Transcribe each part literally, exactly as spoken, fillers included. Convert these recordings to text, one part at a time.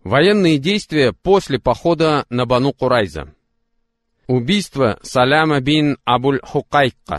Военные действия после похода на Бану Курайза. Убийство Саляма бин Абуль-Хукайка.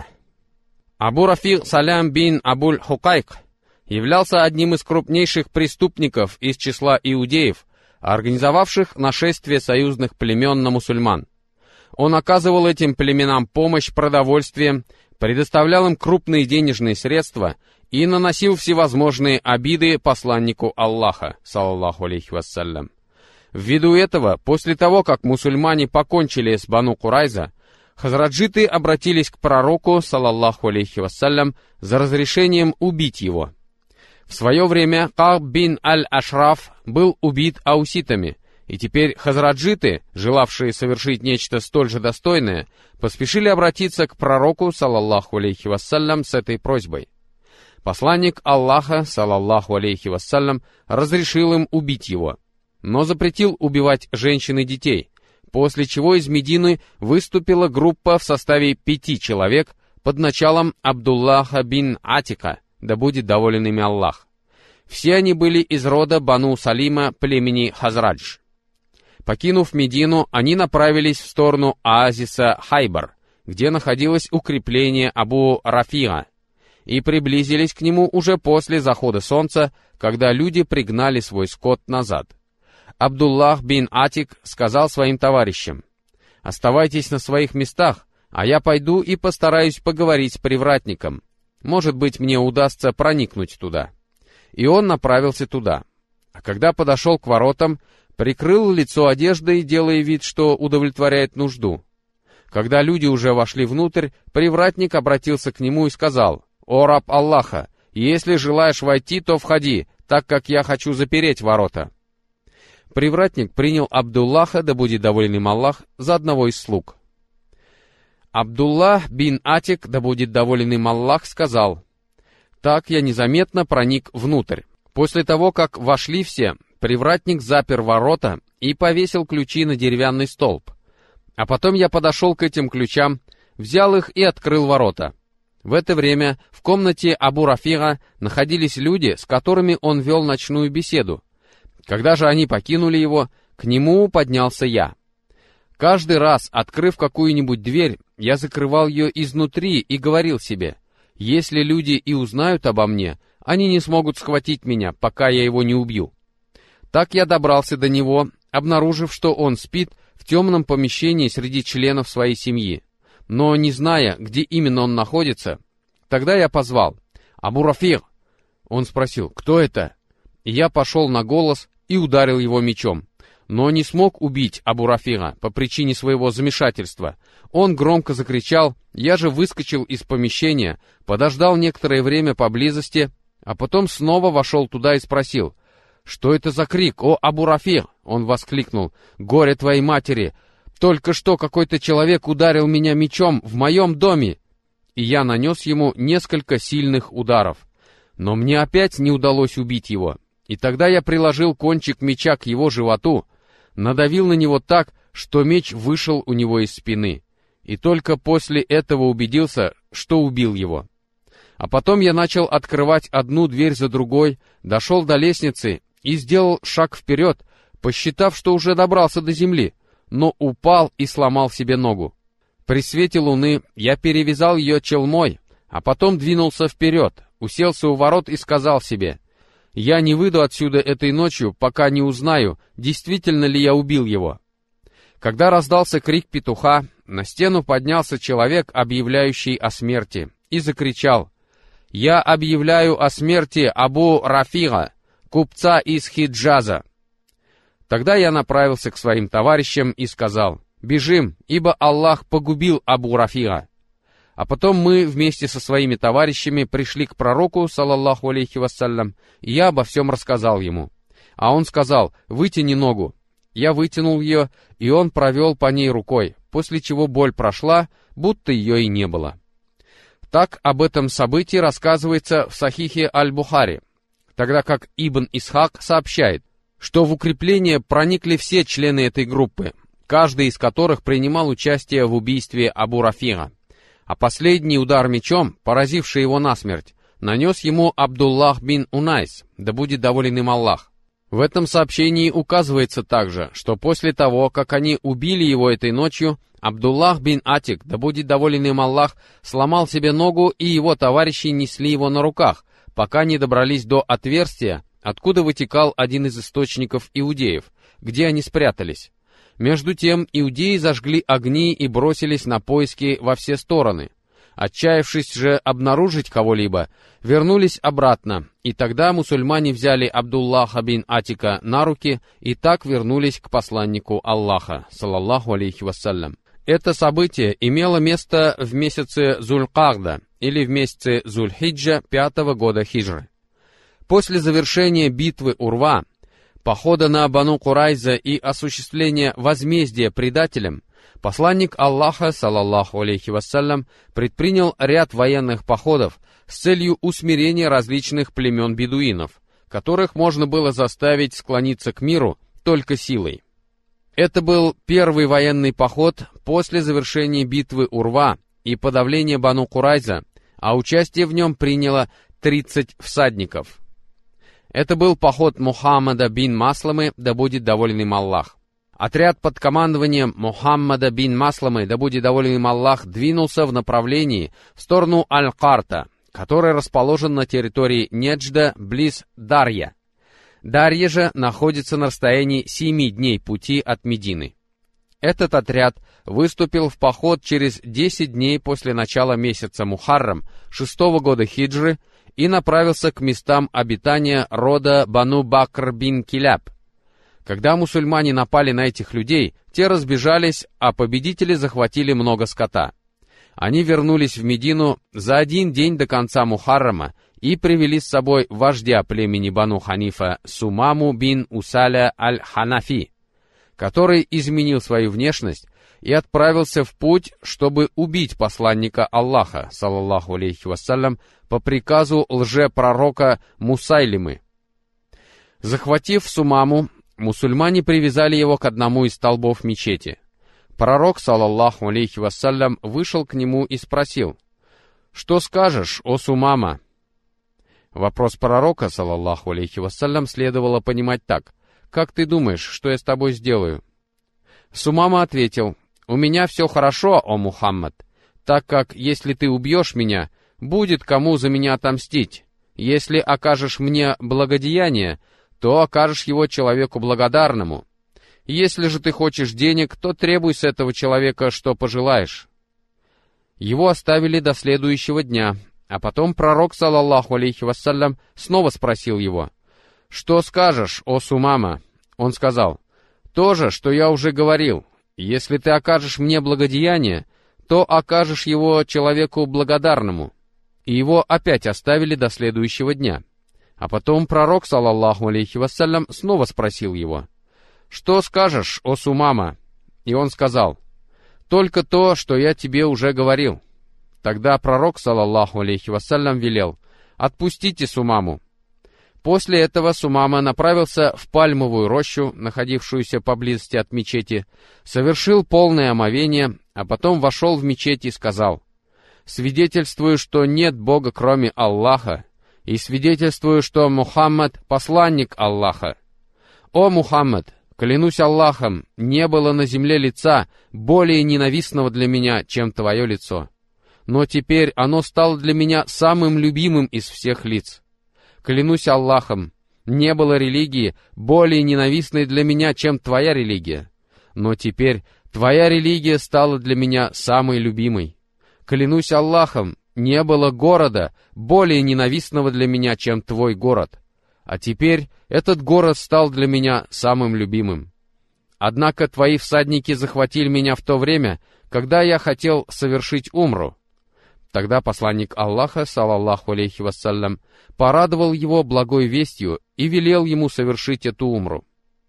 Абу Рафиг Салям бин Абуль-Хукайк являлся одним из крупнейших преступников из числа иудеев, организовавших нашествие союзных племен на мусульман. Он оказывал этим племенам помощь продовольствием, предоставлял им крупные денежные средства и наносил всевозможные обиды посланнику Аллаха, саллаллаху алейхи вассалям. Ввиду этого, после того, как мусульмане покончили с Бану Курайза, хазраджиты обратились к пророку, саллаллаху алейхи вассалям, за разрешением убить его. В свое время Кааб бин аль-Ашраф был убит ауситами, и теперь хазраджиты, желавшие совершить нечто столь же достойное, поспешили обратиться к пророку, саллаллаху алейхи вассалям, с этой просьбой. Посланник Аллаха, саллаллаху алейхи вассалям, разрешил им убить его, но запретил убивать женщин и детей, после чего из Медины выступила группа в составе пяти человек под началом Абдуллаха бин Атика, да будет доволен ими Аллах. Все они были из рода Бану Салима племени Хазрадж. Покинув Медину, они направились в сторону оазиса Хайбар, где находилось укрепление Абу Рафига, и приблизились к нему уже после захода солнца, когда люди пригнали свой скот назад. Абдуллах бин Атик сказал своим товарищам: «Оставайтесь на своих местах, а я пойду и постараюсь поговорить с привратником. Может быть, мне удастся проникнуть туда». И он направился туда. А когда подошел к воротам, прикрыл лицо одеждой, делая вид, что удовлетворяет нужду. Когда люди уже вошли внутрь, привратник обратился к нему и сказал: «О раб Аллаха, если желаешь войти, то входи, так как я хочу запереть ворота». Привратник принял Абдуллаха, да будет доволен им Аллах, за одного из слуг. Абдуллах бин Атик, да будет доволен им Аллах, сказал: «Так я незаметно проник внутрь. После того, как вошли все, привратник запер ворота и повесил ключи на деревянный столб. А потом я подошел к этим ключам, взял их и открыл ворота. В это время в комнате Абу Рафига находились люди, с которыми он вел ночную беседу. Когда же они покинули его, к нему поднялся я. Каждый раз, открыв какую-нибудь дверь, я закрывал ее изнутри и говорил себе: если люди и узнают обо мне, они не смогут схватить меня, пока я его не убью. Так я добрался до него, обнаружив, что он спит в темном помещении среди членов своей семьи. Но не зная, где именно он находится, тогда я позвал: «Абу Рафиг!» Он спросил: «Кто это?» И я пошел на голос и ударил его мечом, но не смог убить Абу Рафига по причине своего замешательства. Он громко закричал, я же выскочил из помещения, подождал некоторое время поблизости, а потом снова вошел туда и спросил: «Что это за крик, о Абу Рафиг?» Он воскликнул: «Горе твоей матери! Только что какой-то человек ударил меня мечом в моем доме!» И я нанес ему несколько сильных ударов. Но мне опять не удалось убить его. И тогда я приложил кончик меча к его животу, надавил на него так, что меч вышел у него из спины. И только после этого убедился, что убил его. А потом я начал открывать одну дверь за другой, дошел до лестницы и сделал шаг вперед, посчитав, что уже добрался до земли, но упал и сломал себе ногу. При свете луны я перевязал ее челмой, а потом двинулся вперед, уселся у ворот и сказал себе: «Я не выйду отсюда этой ночью, пока не узнаю, действительно ли я убил его». Когда раздался крик петуха, на стену поднялся человек, объявляющий о смерти, и закричал: «Я объявляю о смерти Абу Рафига, купца из Хиджаза». Тогда я направился к своим товарищам и сказал: «Бежим, ибо Аллах погубил Абу Рафига». А потом мы вместе со своими товарищами пришли к пророку, саллаллаху алейхи вассалям, и я обо всем рассказал ему. А он сказал: «Вытяни ногу». Я вытянул ее, и он провел по ней рукой, после чего боль прошла, будто ее и не было. Так об этом событии рассказывается в Сахихе Аль-Бухари, тогда как Ибн Исхак сообщает, что в укрепление проникли все члены этой группы, каждый из которых принимал участие в убийстве Абу Рафига. А последний удар мечом, поразивший его насмерть, нанес ему Абдуллах бин Унайс, да будет доволен им Аллах. В этом сообщении указывается также, что после того, как они убили его этой ночью, Абдуллах бин Атик, да будет доволен им Аллах, сломал себе ногу, и его товарищи несли его на руках, пока не добрались до отверстия, откуда вытекал один из источников иудеев, где они спрятались. Между тем иудеи зажгли огни и бросились на поиски во все стороны. Отчаявшись же обнаружить кого-либо, вернулись обратно, и тогда мусульмане взяли Абдуллаха бин Атика на руки и так вернулись к посланнику Аллаха, саллаллаху алейхи вассалям. Это событие имело место в месяце Зуль-Кагда, или в месяце Зуль-Хиджа пятого года хиджры. После завершения битвы Урва, похода на Бану Курайза и осуществления возмездия предателям, посланник Аллаха, саллаллаху алейхи вассалям, предпринял ряд военных походов с целью усмирения различных племен бедуинов, которых можно было заставить склониться к миру только силой. Это был первый военный поход после завершения битвы Урва и подавления Бану Курайза, а участие в нем приняло тридцать всадников. Это был поход Мухаммада бин Масламы, да будет доволен им Аллах. Отряд под командованием Мухаммада бин Масламы, да будет доволен им Аллах, двинулся в направлении в сторону Аль-Карта, который расположен на территории Неджда, близ Дарья. Дарья же находится на расстоянии семи дней пути от Медины. Этот отряд выступил в поход через десять дней после начала месяца Мухаррам шестого года хиджры и направился к местам обитания рода Бану Бакр бин Киляб. Когда мусульмане напали на этих людей, те разбежались, а победители захватили много скота. Они вернулись в Медину за один день до конца Мухаррама и привели с собой вождя племени Бану Ханифа Сумаму бин Усаля аль-Ханафи, который изменил свою внешность и отправился в путь, чтобы убить посланника Аллаха, саллаллаху алейхи вассалям, по приказу лжепророка Мусайлимы. Захватив Сумаму, мусульмане привязали его к одному из столбов мечети. Пророк, саллаллаху алейхи вассалям, вышел к нему и спросил: «Что скажешь, о Сумама?» Вопрос пророка, саллаллаху алейхи вассалям, следовало понимать так: «Как ты думаешь, что я с тобой сделаю?» Сумама ответил: «У меня все хорошо, о Мухаммад, так как, если ты убьешь меня, будет кому за меня отомстить. Если окажешь мне благодеяние, то окажешь его человеку благодарному. Если же ты хочешь денег, то требуй с этого человека, что пожелаешь». Его оставили до следующего дня, а потом пророк, саллаллаху алейхи вассалям, снова спросил его: «Что скажешь, о Сумама?» Он сказал: «То же, что я уже говорил. Если ты окажешь мне благодеяние, то окажешь его человеку благодарному». И его опять оставили до следующего дня. А потом пророк, саллаллаху алейхи вассалям, снова спросил его: «Что скажешь, о Сумама?» И он сказал: «Только то, что я тебе уже говорил». Тогда пророк, саллаллаху алейхи вассалям, велел: «Отпустите Сумаму». После этого Сумама направился в пальмовую рощу, находившуюся поблизости от мечети, совершил полное омовение, а потом вошел в мечеть и сказал: «Свидетельствую, что нет Бога, кроме Аллаха, и свидетельствую, что Мухаммад — посланник Аллаха. О Мухаммад, клянусь Аллахом, не было на земле лица более ненавистного для меня, чем твое лицо. Но теперь оно стало для меня самым любимым из всех лиц. Клянусь Аллахом, не было религии более ненавистной для меня, чем твоя религия. Но теперь твоя религия стала для меня самой любимой. Клянусь Аллахом, не было города более ненавистного для меня, чем твой город. А теперь этот город стал для меня самым любимым. Однако твои всадники захватили меня в то время, когда я хотел совершить умру». Тогда посланник Аллаха, саллаллаху алейхи вассалям, порадовал его благой вестью и велел ему совершить эту умру.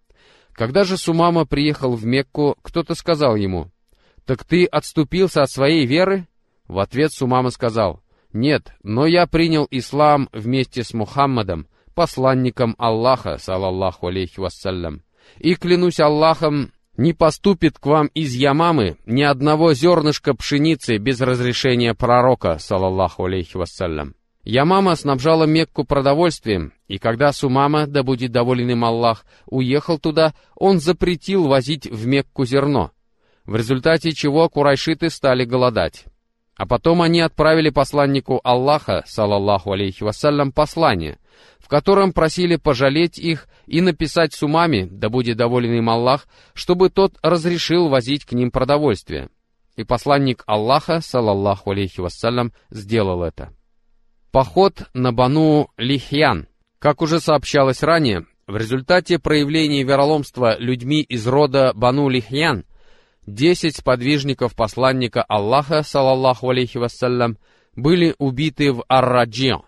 Когда же Сумама приехал в Мекку, кто-то сказал ему: «Так ты отступился от своей веры?» В ответ Сумама сказал: «Нет, но я принял ислам вместе с Мухаммадом, посланником Аллаха, саллаллаху алейхи вассалям. И клянусь Аллахом, не поступит к вам из Ямамы ни одного зернышка пшеницы без разрешения пророка, саллаллаху алейхи вассалям. Ямама снабжала Мекку продовольствием, и когда Сумама, да будет доволен им Аллах, уехал туда, он запретил возить в Мекку зерно, в результате чего курайшиты стали голодать. А потом они отправили посланнику Аллаха, салаллаху алейхи вассалям, послание, в котором просили пожалеть их и написать Сумаме, да будет доволен им Аллах, чтобы тот разрешил возить к ним продовольствие. И посланник Аллаха, салаллаху алейхи вассалям, сделал это. Поход на Бану Лихьян. Как уже сообщалось ранее, в результате проявления вероломства людьми из рода Бану Лихьян, десять сподвижников посланника Аллаха, салаллаху алейхи вассалям, были убиты в Ар-Раджи.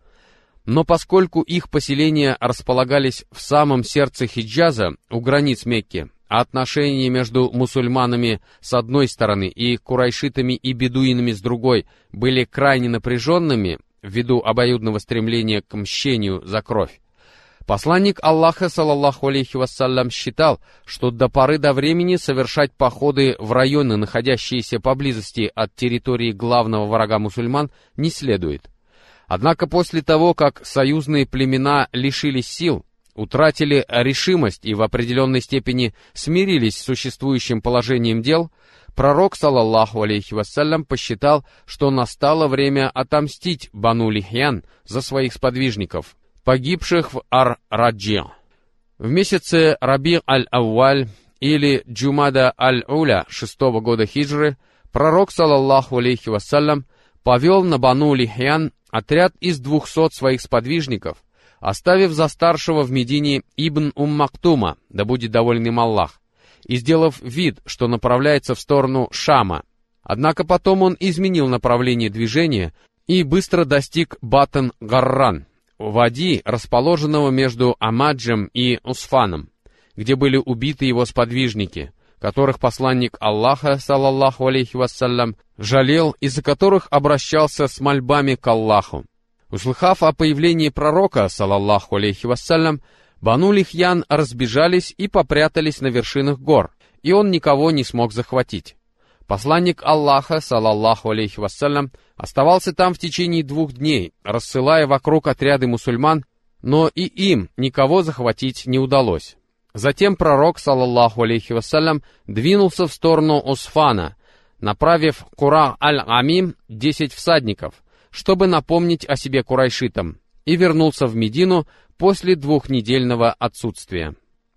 Но поскольку их поселения располагались в самом сердце Хиджаза, у границ Мекки, а отношения между мусульманами с одной стороны и курайшитами и бедуинами с другой были крайне напряженными, ввиду обоюдного стремления к мщению за кровь, посланник Аллаха, салаллаху алейхи вассалям, считал, что до поры до времени совершать походы в районы, находящиеся поблизости от территории главного врага мусульман, не следует. Однако после того, как союзные племена лишились сил, утратили решимость и в определенной степени смирились с существующим положением дел, пророк, салаллаху алейхи вассалям, посчитал, что настало время отомстить Бану Лихьян за своих сподвижников, погибших в Ар-Раджи. В месяце Раби аль-Ауаль или Джумада аль-Уля шестого года хиджры пророк, салаллаху алейхи вассалям, повел на Бану Лихьян отряд из двухсот своих сподвижников, оставив за старшего в Медине Ибн Ум-Мактума, да будет доволен им Аллах, и сделав вид, что направляется в сторону Шама. Однако потом он изменил направление движения и быстро достиг Батн-Гарран, вади, расположенного между Амаджем и Усфаном, где были убиты его сподвижники, которых посланник Аллаха, салаллаху алейхи вассалям, жалел, из-за которых обращался с мольбами к Аллаху. Услыхав о появлении пророка, салаллаху алейхи вассалям, Бану Лихьян разбежались и попрятались на вершинах гор, и он никого не смог захватить. Посланник Аллаха, салаллаху алейхи вассалям, оставался там в течение двух дней, рассылая вокруг отряды мусульман, но и им никого захватить не удалось. Затем пророк, салаллаху алейхи вассалям, двинулся в сторону Усфана, направив Кура аль-Амим десять всадников, чтобы напомнить о себе курайшитам, и вернулся в Медину после двухнедельного отсутствия.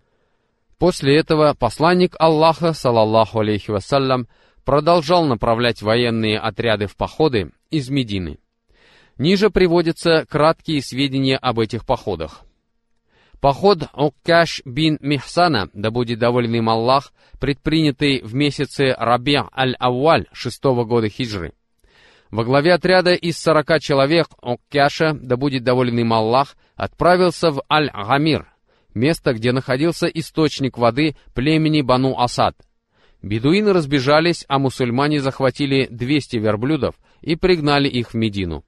После этого посланник Аллаха, салаллаху алейхи вассалям, продолжал направлять военные отряды в походы из Медины. Ниже приводятся краткие сведения об этих походах. Поход Уккаш бин Михсана, да будет доволен им Аллах, предпринятый в месяце Раби аль-Ауаль шестого года хиджры. Во главе отряда из сорока человек Уккаша, да будет доволен им Аллах, отправился в Аль-Гамир, место, где находился источник воды племени Бану Асад. Бедуины разбежались, а мусульмане захватили двести верблюдов и пригнали их в Медину.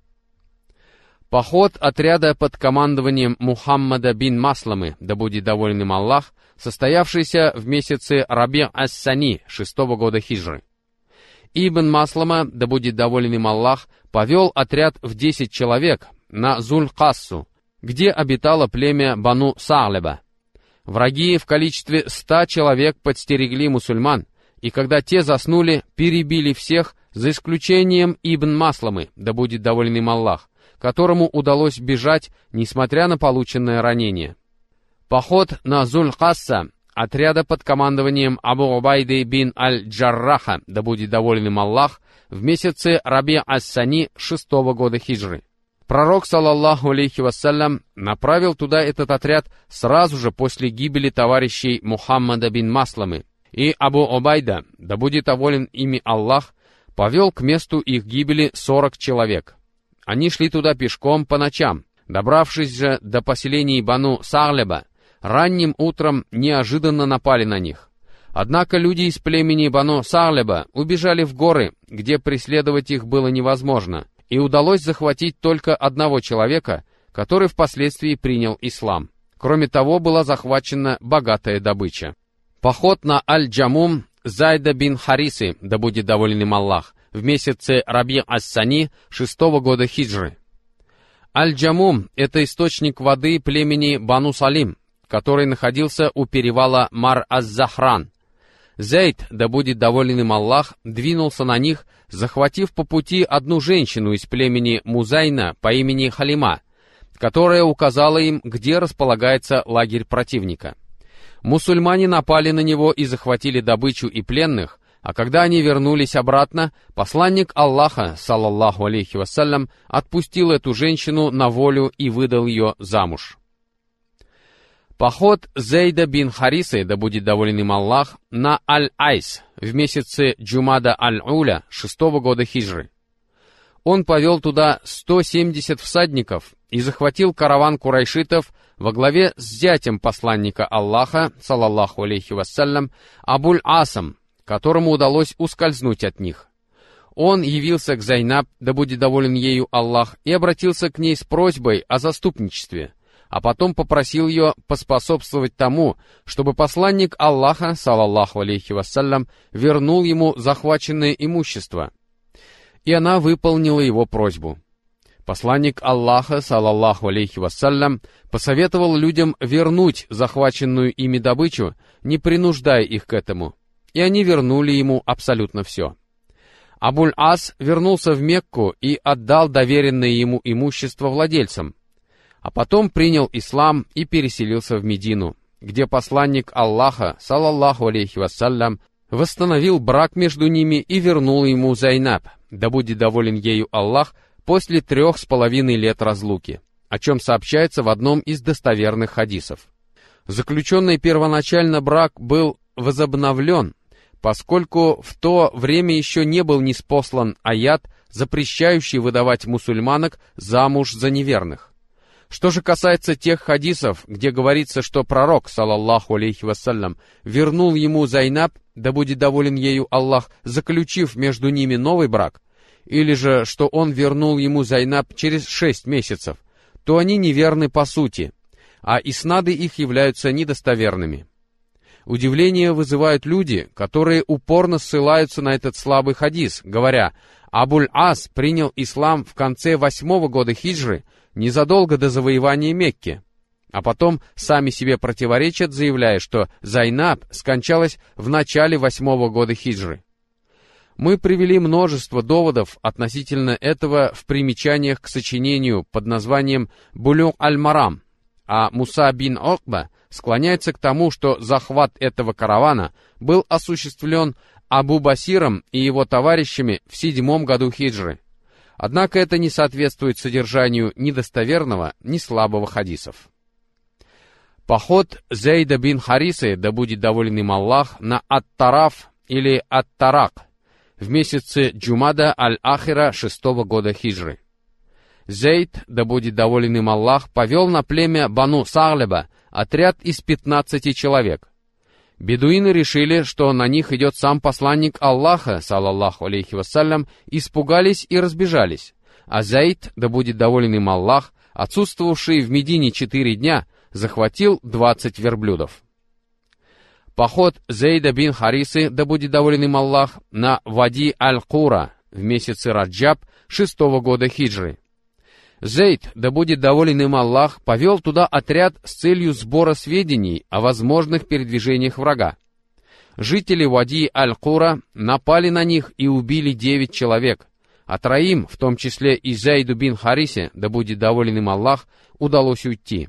Поход отряда под командованием Мухаммада бин Масламы, да будет доволен им Аллах, состоявшийся в месяце Раби ас-Сани шестого года хиджры. Ибн Маслама, да будет доволен им Аллах, повел отряд в десять человек на Зуль-Кассу, где обитало племя Бану Са'леба. Враги в количестве ста человек подстерегли мусульман, и когда те заснули, перебили всех, за исключением Ибн Масламы, да будет доволен им Аллах, которому удалось бежать, несмотря на полученное ранение. Поход на Зуль-Касса отряда под командованием Абу Убайды бин аль-Джарраха, да будет доволен им Аллах, в месяце Раби ас-Сани шестого года хиджры. Пророк, салаллаху алейхи вассалям, направил туда этот отряд сразу же после гибели товарищей Мухаммада бин Масламы, и Абу Убайда, да будет доволен ими Аллах, повел к месту их гибели сорок человек. Они шли туда пешком по ночам. Добравшись же до поселений Бану Са'леба, ранним утром неожиданно напали на них. Однако люди из племени Бану Са'леба убежали в горы, где преследовать их было невозможно, и удалось захватить только одного человека, который впоследствии принял ислам. Кроме того, была захвачена богатая добыча. Поход на Аль-Джамум Зайда бин Харисы, да будет доволен им Аллах, в месяце Раби ас-Сани шестого года хиджры. Аль-Джамум — это источник воды племени Бану Салим, который находился у перевала Мар-аз-Захран. Зейд, да будет доволен им Аллах, двинулся на них, захватив по пути одну женщину из племени Музайна по имени Халима, которая указала им, где располагается лагерь противника. Мусульмане напали на него и захватили добычу и пленных, а когда они вернулись обратно, посланник Аллаха, саллаллаху алейхи вассалям, отпустил эту женщину на волю и выдал ее замуж. Поход Зейда бин Харисы, да будет доволен им Аллах, на Аль-Айс в месяце Джумада Аль-Уля шестого года хиджры. Он повел туда сто семьдесят всадников и захватил караван курайшитов во главе с зятем посланника Аллаха, саллаллаху алейхи вассалям, Абуль-Асом, которому удалось ускользнуть от них. Он явился к Зайнаб, да будет доволен ею Аллах, и обратился к ней с просьбой о заступничестве, а потом попросил ее поспособствовать тому, чтобы посланник Аллаха, саллаллаху алейхи вассалям, вернул ему захваченное имущество. И она выполнила его просьбу. Посланник Аллаха, саллаллаху алейхи вассалям, посоветовал людям вернуть захваченную ими добычу, не принуждая их к этому, и они вернули ему абсолютно все. Абуль-Ас вернулся в Мекку и отдал доверенное ему имущество владельцам, а потом принял ислам и переселился в Медину, где посланник Аллаха, саллаллаху алейхи вассалям, восстановил брак между ними и вернул ему Зайнаб, да будет доволен ею Аллах, после трех с половиной лет разлуки, о чем сообщается в одном из достоверных хадисов. Заключенный первоначально брак был возобновлен, поскольку в то время еще не был ниспослан аят, запрещающий выдавать мусульманок замуж за неверных. Что же касается тех хадисов, где говорится, что пророк, саллаллаху алейхи вассалям, вернул ему Зайнаб, да будет доволен ею Аллах, заключив между ними новый брак, или же, что он вернул ему Зайнаб через шесть месяцев, то они неверны по сути, а иснады их являются недостоверными. Удивление вызывают люди, которые упорно ссылаются на этот слабый хадис, говоря: Абуль-Ас принял ислам в конце восьмого года хиджры, незадолго до завоевания Мекки, а потом сами себе противоречат, заявляя, что Зайнаб скончалась в начале восьмого года хиджры. Мы привели множество доводов относительно этого в примечаниях к сочинению под названием «Булюг аль-Марам», а Муса бин Окба склоняется к тому, что захват этого каравана был осуществлен Абу Басиром и его товарищами в седьмом году хиджры. Однако это не соответствует содержанию ни достоверного, ни слабого хадисов. Поход Зейда бин Харисы, да будет доволен им Аллах, на Ат-Тараф или Ат-Тарак в месяце Джумада Аль-Ахира шестого года хиджры. Зейд, да будет доволен им Аллах, повел на племя Бану Саглеба отряд из пятнадцати человек. Бедуины решили, что на них идет сам посланник Аллаха, саллаллаху алейхи вассалям, испугались и разбежались, а Зейд, да будет доволен им Аллах, отсутствовавший в Медине четыре дня, захватил двадцать верблюдов. Поход Зейда бин Харисы, да будет доволен им Аллах, на Вади Аль-Кура в месяце Раджаб шестого года хиджры. Зейд, да будет доволен им Аллах, повел туда отряд с целью сбора сведений о возможных передвижениях врага. Жители Вади Аль-Кура напали на них и убили девять человек, а троим, в том числе и Зейду бин Харисе, да будет доволен им Аллах, удалось уйти.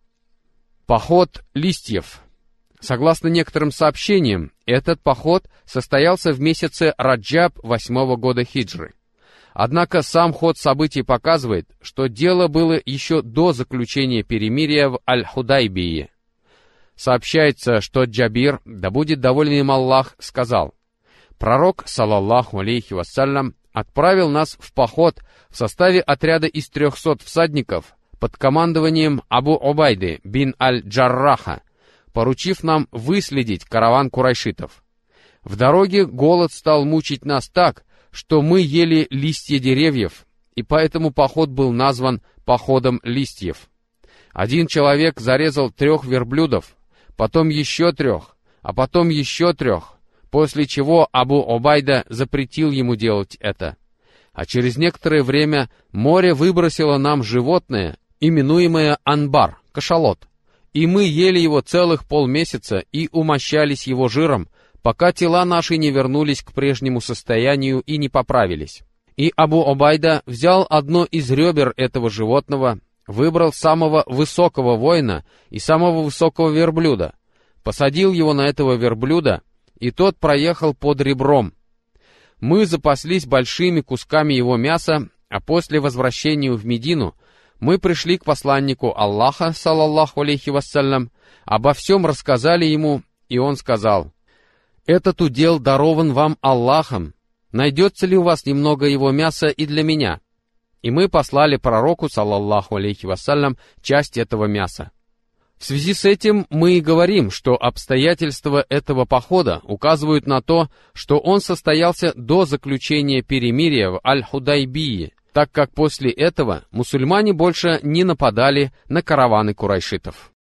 Поход листьев. Согласно некоторым сообщениям, этот поход состоялся в месяце Раджаб восьмого года хиджры. Однако сам ход событий показывает, что дело было еще до заключения перемирия в Аль-Худайбии. Сообщается, что Джабир, да будет доволен им Аллах, сказал: «Пророк, саллаллаху алейхи вассалям, отправил нас в поход в составе отряда из трехсот всадников под командованием Абу Убайды бин Аль-Джарраха, поручив нам выследить караван курайшитов. В дороге голод стал мучить нас так, что мы ели листья деревьев, и поэтому поход был назван «походом листьев». Один человек зарезал трех верблюдов, потом еще трех, а потом еще трех, после чего Абу Убайда запретил ему делать это. а через некоторое время море выбросило нам животное, именуемое анбар, кашалот, и мы ели его целых полмесяца и умощались его жиром, пока тела наши не вернулись к прежнему состоянию и не поправились. И Абу Убайда взял одно из ребер этого животного, выбрал самого высокого воина и самого высокого верблюда, посадил его на этого верблюда, и тот проехал под ребром. Мы запаслись большими кусками его мяса, а после возвращения в Медину мы пришли к посланнику Аллаха, саллаллаху алейхи вассалям, обо всем рассказали ему, и он сказал: «Этот удел дарован вам Аллахом. Найдется ли у вас немного его мяса и для меня?» И мы послали пророку, саллаллаху алейхи вассалям, часть этого мяса. В связи с этим мы и говорим, что обстоятельства этого похода указывают на то, что он состоялся до заключения перемирия в Аль-Худайбии, так как после этого мусульмане больше не нападали на караваны курайшитов.